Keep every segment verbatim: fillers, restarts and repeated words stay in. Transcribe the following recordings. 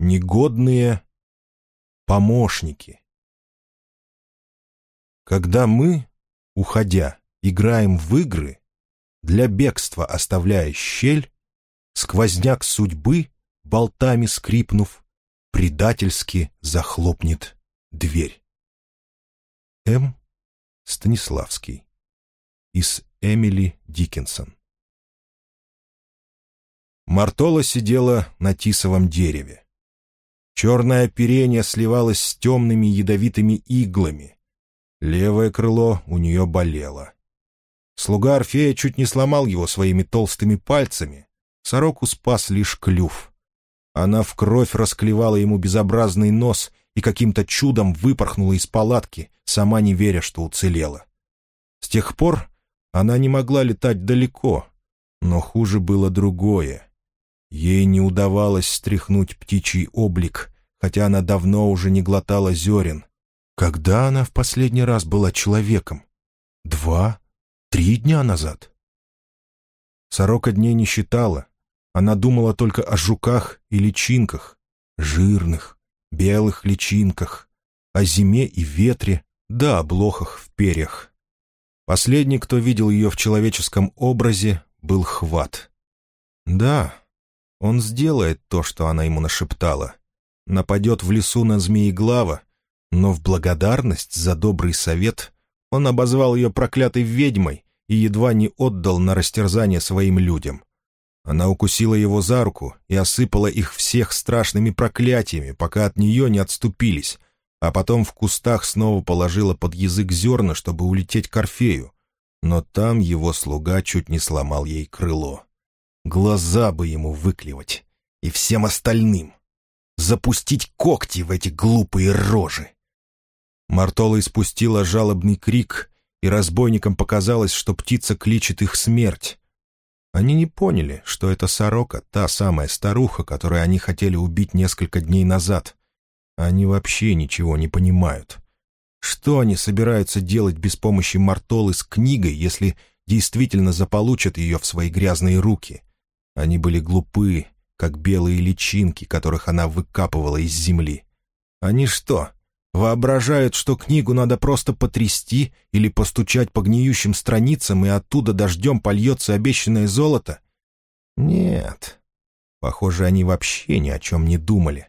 Негодные помощники. Когда мы, уходя, играем в игры, для бегства оставляя щель, сквозняк судьбы, болтами скрипнув, предательски захлопнет дверь. М. Станиславский. Из Эмили Диккенсон. Мартола сидела на тисовом дереве. Черное оперение сливалось с темными ядовитыми иглами. Левое крыло у нее болело. Слуга Орфея чуть не сломал его своими толстыми пальцами. Сороку спас лишь клюв. Она в кровь расклевала ему безобразный нос и каким-то чудом выпорхнула из палатки, сама не веря, что уцелела. С тех пор она не могла летать далеко, но хуже было другое. Ей не удавалось стряхнуть птичий облик, хотя она давно уже не глотала зерен. Когда она в последний раз была человеком? Два, три дня назад? Сорока дней не считала. Она думала только о жуках и личинках, жирных, белых личинках, о зиме и ветре, да о блохах в перьях. Последний, кто видел ее в человеческом образе, был Хват. Да, он сделает то, что она ему нашептала. Нападет в лесу на Змееглава, но в благодарность за добрый совет он обозвал ее проклятой ведьмой и едва не отдал на растерзание своим людям. Она укусила его за руку и осыпала их всех страшными проклятиями, пока от нее не отступились, а потом в кустах снова положила под язык зерна, чтобы улететь к Орфею. Но там его слуга чуть не сломал ей крыло. Глаза бы ему выклевать, и всем остальным. Запустить когти в эти глупые рожи. Мартола испустила жалобный крик, и разбойникам показалось, что птица кличет их смерть. Они не поняли, что это сорока, та самая старуха, которую они хотели убить несколько дней назад. Они вообще ничего не понимают. Что они собираются делать без помощи Мартолы с книгой, если действительно заполучат ее в свои грязные руки? Они были глупы, как белые личинки, которых она выкапывала из земли. Они что, воображают, что книгу надо просто потрясти или постучать по гниющим страницам, и оттуда дождем польется обещанное золото? Нет. Похоже, они вообще ни о чем не думали.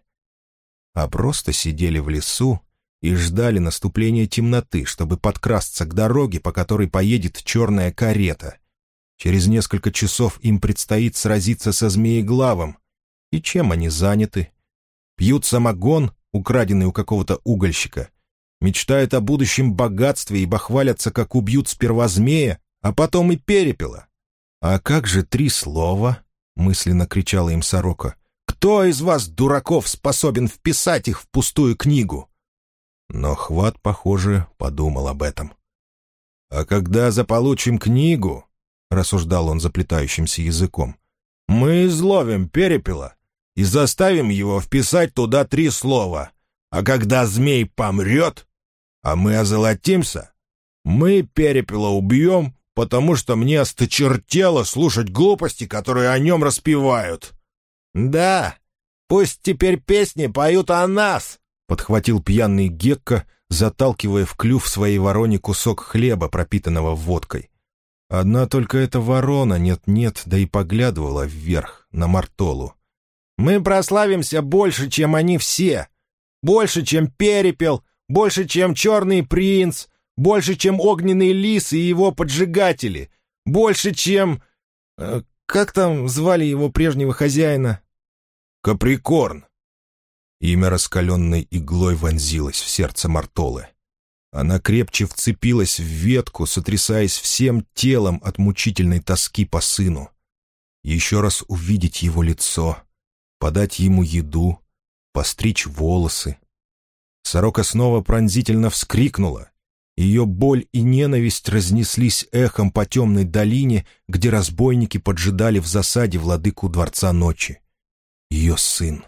А просто сидели в лесу и ждали наступления темноты, чтобы подкрасться к дороге, по которой поедет черная карета. Через несколько часов им предстоит сразиться со Змееглавом. И чем они заняты? Пьют самогон, украденный у какого-то угольщика, мечтают о будущем богатстве и бахвалятся, как убьют сперва змея, а потом и перепела. «А как же три слова?» — мысленно кричала им сорока. «Кто из вас, дураков, способен вписать их в пустую книгу?» Но Хват, похоже, подумал об этом. «А когда заполучим книгу, — рассуждал он заплетающимся языком, — мы изловим перепела и заставим его вписать туда три слова. А когда змей помрет, а мы озолотимся, мы перепела убьем, потому что мне осточертело слушать глупости, которые о нем распевают». «Да, пусть теперь песни поют о нас», — подхватил пьяный Гекка, заталкивая в клюв своей вороне кусок хлеба, пропитанного водкой. Одна только эта ворона нет-нет, да и поглядывала вверх, на Мартолу. «Мы прославимся больше, чем они все. Больше, чем Перепел, больше, чем Черный принц, больше, чем Огненный лис и его поджигатели, больше, чем... Э, как там звали его прежнего хозяина?» «Каприкорн». Имя раскаленной иглой вонзилось в сердце Мартолы. Она крепче вцепилась в ветку, сотрясаясь всем телом от мучительной тоски по сыну. Еще раз увидеть его лицо, подать ему еду, постричь волосы. Сорока снова пронзительно вскрикнула. Ее боль и ненависть разнеслись эхом по темной долине, где разбойники поджидали в засаде владыку Дворца Ночи. Ее сын.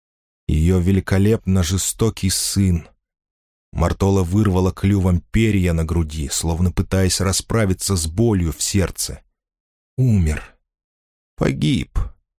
Ее великолепно жестокий сын. Мартола вырвала клювом перья на груди, словно пытаясь расправиться с болью в сердце. Умер. Погиб.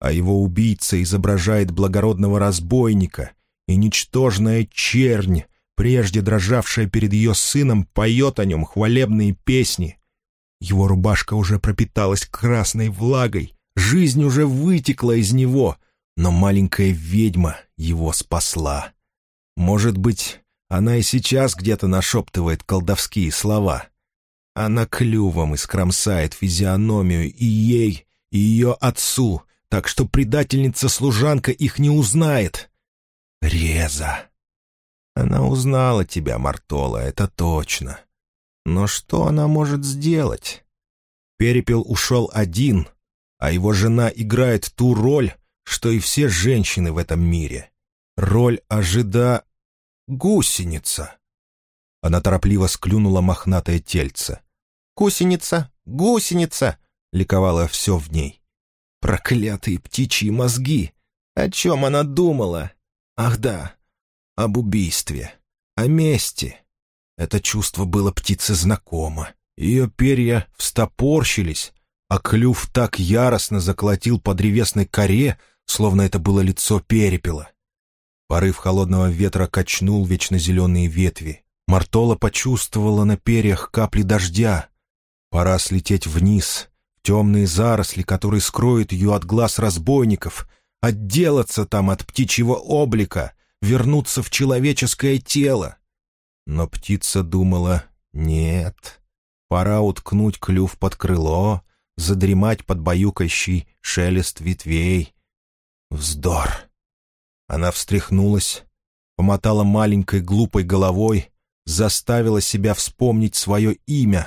а его убийца изображает благородного разбойника, и ничтожная чернь, прежде дрожавшая перед ее сыном, поет о нем хвалебные песни. Его рубашка уже пропиталась красной влагой, жизнь уже вытекла из него, но маленькая ведьма его спасла. Может быть, она и сейчас где-то нашептывает колдовские слова. Она клювом искромсает физиономию и ей, и ее отцу, так что предательница-служанка их не узнает. Реза. Она узнала тебя, Мартола, это точно. Но что она может сделать? Перепел ушел один, а его жена играет ту роль, что и все женщины в этом мире. Роль ожида... гусеница. Она торопливо склюнула мохнатое тельце. «Гусеница! Гусеница!» — ликовало все в ней. Проклятые птичьи мозги! О чем она думала? Ах да, об убийстве, о мести. Это чувство было птице знакомо. Ее перья встопорщились, а клюв так яростно заколотил по древесной коре, словно это было лицо перепела. Порыв холодного ветра качнул вечно зеленые ветви. Мартола почувствовала на перьях капли дождя. Пора слететь вниз, в темные заросли, которые скроют ее от глаз разбойников, отделаться там от птичьего облика, вернуться в человеческое тело. Но птица думала: нет, пора уткнуть клюв под крыло, задремать под баюкающий шелест ветвей. Вздор! Она встряхнулась, помотала маленькой глупой головой, заставила себя вспомнить свое имя.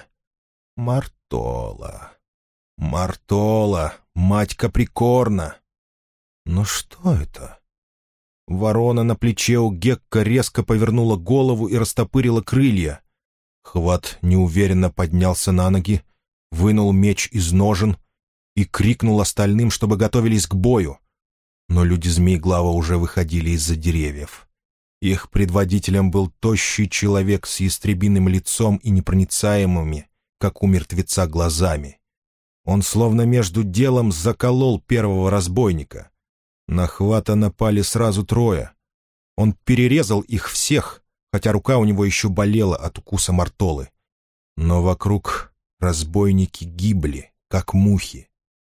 Мартола. Мартола, мать Каприкорна. Но что это? Ворона на плече у Гекка резко повернула голову и растопырила крылья. Хват неуверенно поднялся на ноги, вынул меч из ножен и крикнул остальным, чтобы готовились к бою. Но люди Змееглава уже выходили из-за деревьев. Их предводителем был тощий человек с ястребиным лицом и непроницаемыми, как у мертвеца, глазами. Он словно между делом заколол первого разбойника. На Хвата напали сразу трое. Он перерезал их всех, хотя рука у него еще болела от укуса Мартолы. Но вокруг разбойники гибли, как мухи.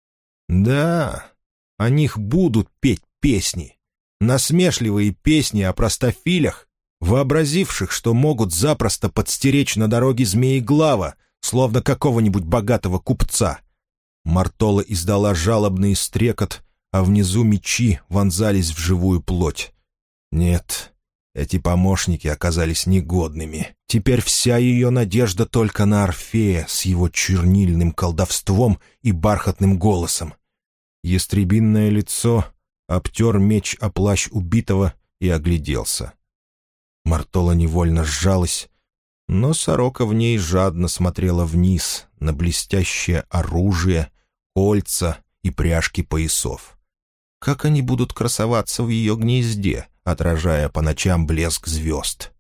Да, о них будут петь песни. Насмешливые песни о простофилях, вообразивших, что могут запросто подстеречь на дороге Змееглава, словно какого-нибудь богатого купца. Мартола издала жалобный стрекот, а внизу мечи вонзались в живую плоть. Нет, эти помощники оказались негодными. Теперь вся ее надежда только на Орфея с его чернильным колдовством и бархатным голосом. Ястребинное лицо обтер меч о плащ убитого и огляделся. Мартола невольно сжалась, но сорока в ней жадно смотрела вниз на блестящее оружие, кольца и пряжки поясов. Как они будут красоваться в ее гнезде, отражая по ночам блеск звезд?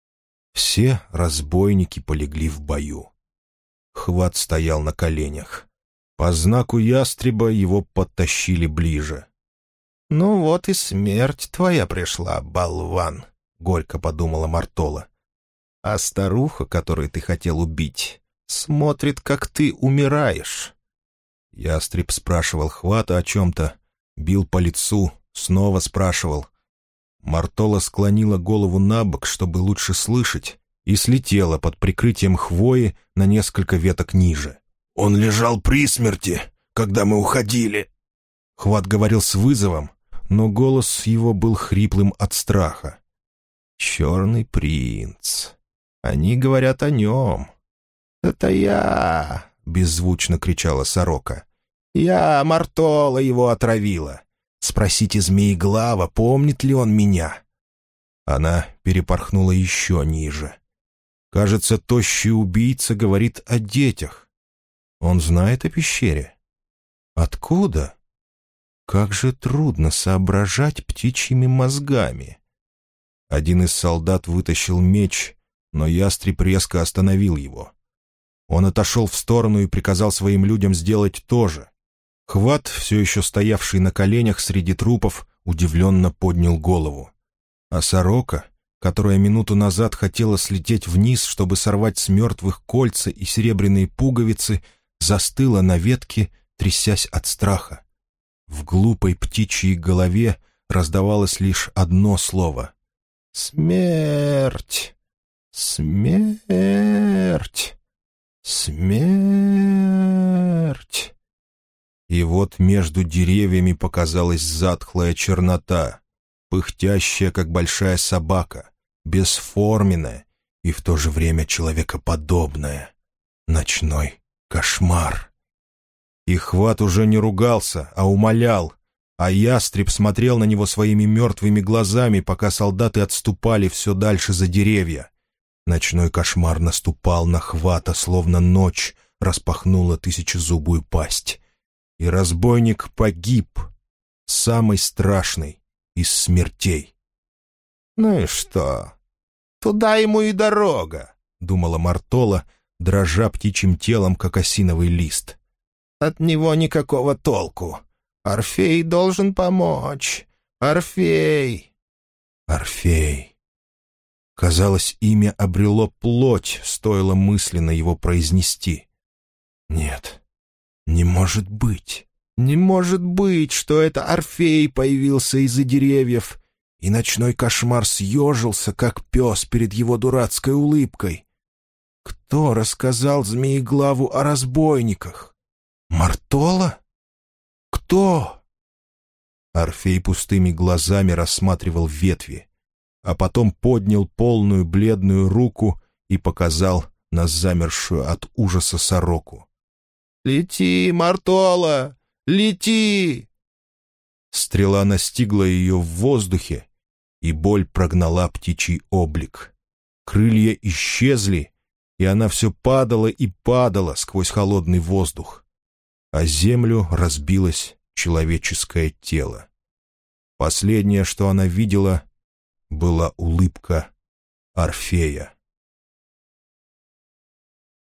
Все разбойники полегли в бою. Хват стоял на коленях. По знаку ястреба его подтащили ближе. «Ну вот и смерть твоя пришла, болван», — горько подумала Мартола. «А старуха, которую ты хотел убить, смотрит, как ты умираешь». Ястреб спрашивал Хвата о чем-то, бил по лицу, снова спрашивал. Мартола склонила голову на бок, чтобы лучше слышать, и слетела под прикрытием хвои на несколько веток ниже. «Он лежал при смерти, когда мы уходили». Хват говорил с вызовом, но голос его был хриплым от страха. «Черный принц. Они говорят о нем». «Это я!» — беззвучно кричала сорока. «Я, Мартола, его отравила. Спросите Змееглава, помнит ли он меня?» Она перепорхнула еще ниже. Кажется, тощий убийца говорит о детях. Он знает о пещере. Откуда? Как же трудно соображать птичьими мозгами. Один из солдат вытащил меч, но ястреб резко остановил его. Он отошел в сторону и приказал своим людям сделать то же. Хват, все еще стоявший на коленях среди трупов, удивленно поднял голову. А сорока, которая минуту назад хотела слететь вниз, чтобы сорвать с мертвых кольца и серебряные пуговицы, застыла на ветке, трясясь от страха. В глупой птичьей голове раздавалось лишь одно слово — «Смерть! Смерть! Смерть!» И вот между деревьями показалась затхлая чернота, пыхтящая, как большая собака, бесформенная и в то же время человекоподобная. Ночной кошмар. И Хват уже не ругался, а умолял, а ястреб смотрел на него своими мертвыми глазами, пока солдаты отступали все дальше за деревья. Ночной кошмар наступал на Хвата, словно ночь распахнула тысячезубую пасть. И разбойник погиб, самый страшный из смертей. «Ну и что? Туда ему и дорога», — думала Мартола, дрожа птичьим телом, как осиновый лист. «От него никакого толку. Орфей должен помочь. Орфей!» Орфей. Казалось, имя обрело плоть, стоило мысленно его произнести. Нет, не может быть. Не может быть, что это Орфей появился из-за деревьев, и ночной кошмар съежился, как пес перед его дурацкой улыбкой. Кто рассказал Змееглаву о разбойниках? Мартола? Кто? Орфей пустыми глазами рассматривал ветви, а потом поднял полную бледную руку и показал на замершую от ужаса сороку. «Лети, Мартола! Лети!» Стрела настигла ее в воздухе, и боль прогнала птичий облик. Крылья исчезли, и она все падала и падала сквозь холодный воздух. А землю разбилось человеческое тело. Последнее, что она видела, была улыбка Орфея.